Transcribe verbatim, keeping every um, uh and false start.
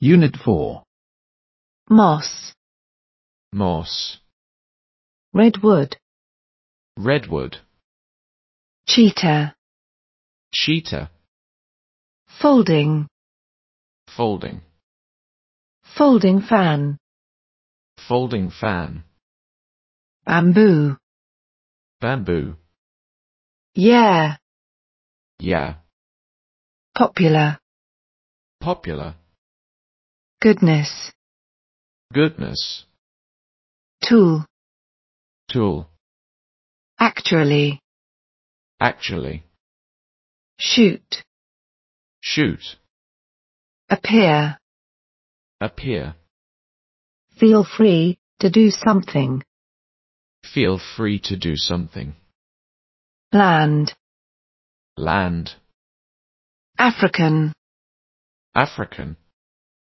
Unit four. Moss. Moss. Redwood. Redwood. Cheetah. Cheetah. Folding. Folding. Folding fan. Folding fan. Bamboo. Bamboo. Yeah. Yeah. Popular. Popular. Goodness. Goodness. Tool. Tool. Actually. Actually. Shoot. Shoot. Appear. Appear. Feel free to do something. Feel free to do something. Land. Land. African. African.